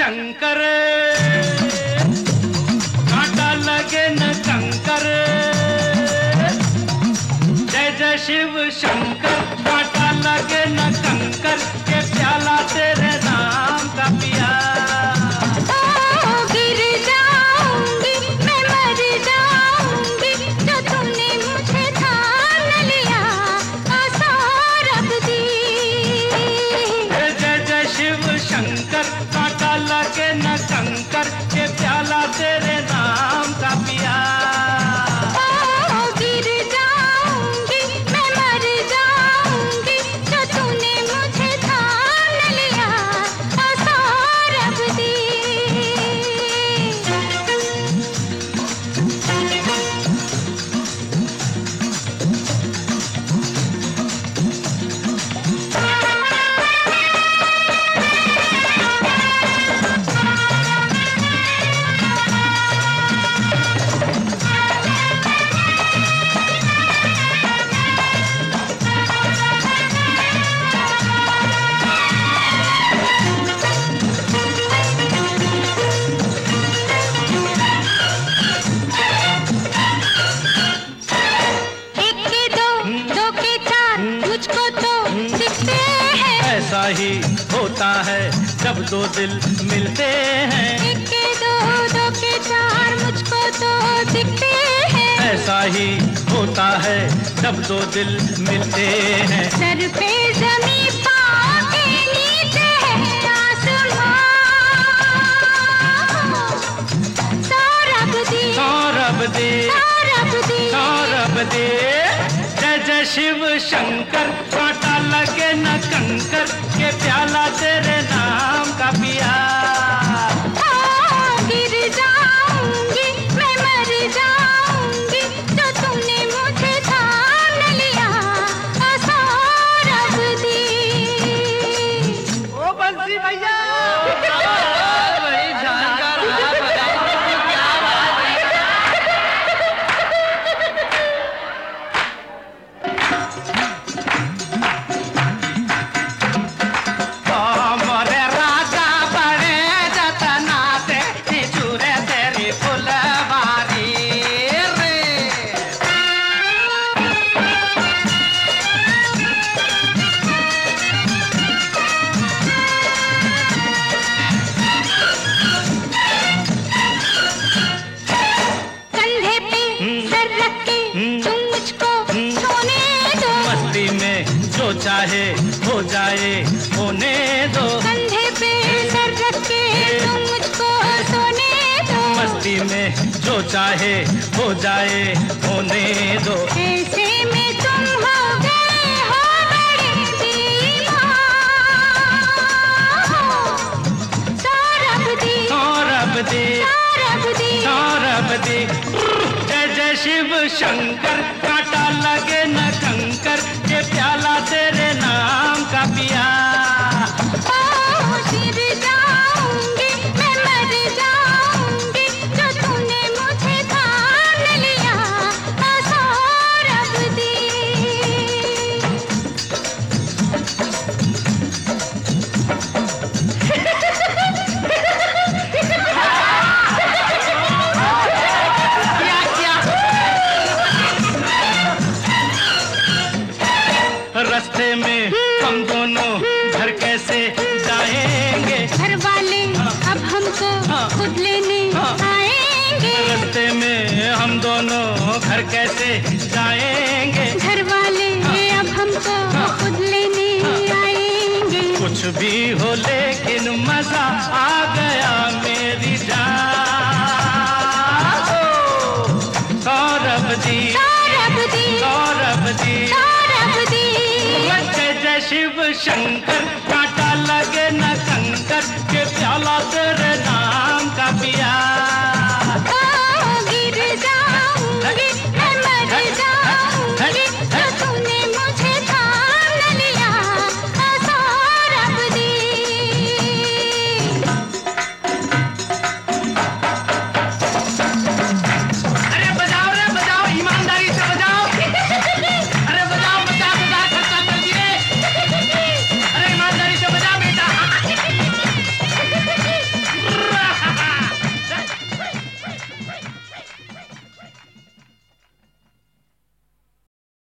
शंकर, कांटा लगे न कंकर। जय जय शिव शंकर, कांटा लगे न कंकर, के प्याला तेरे नाम का पिया। गिर जाऊंगी मैं, मर जाऊंगी, जो तूने मुझे थाम लिया सौरभ दी। जय जय शिव शंकर, कांटा लगे न कंकर, के प्याला तेरे नाम का पिया। गिर जाऊंगी मैं, मर जाऊंगी, जो तूने मुझे थाम लिया सौरभ दी। ऐसा ही होता है जब दो दिल मिलते हैं। एक के दो, दो के चार, मुझको तो दिखते हैं। ऐसा ही होता है जब दो दिल मिलते हैं। सर पे ज़मीं, पाँव के नीचे है आसमां। सौरभ दी, सौरभ दे, सौरभ दी, सौरभ दे। जय जय शिव शंकर, कांटा लगे न कंकर, के प्याला तेरे नाम का पिया। गिर जाऊंगी मैं, मर जाऊंगी, जो तूने मुझे थाम लिया सौरभ दी। ओ बंसी भैया, बड़ी जानकार क्या बात है। मोरे राजा बड़े जतना से निचुरे तेरी फुलवारी रे। कंधे पे सर रख के तुम मुझको छूने दो। मस्ती में जो चाहे हो जाए होने दो। कंधे पे सर रख के तुम मुझको सोने दो। मस्ती में जो चाहे हो जाए होने दो। ऐसे में तुम हो गए हो बड़े दीवान। सौरभ दी, सौरभ दे, सौरभ दी, सौरभ दे। जय जय शिव शंकर, कांटा लगे न कंकर, के प्याला तेरे नाम का पिया। गिर जाऊंगी मैं, मर जाऊंगी, जो तूने मुझे थाम लिया सौरभ दी। रास्ते में हम दोनों घर कैसे जाएंगे? घर वाले अब हमको खुद लेने आएंगे। रास्ते में हम दोनों घर कैसे जाएंगे? घर वाले अब हमको खुद लेने आएंगे। कुछ भी हो लेकिन मजा आ गया मेरी जान। सौरभ दी, सौरभ दी, सौरभ दी, सौरभ दी। जय जय शिव शंकर।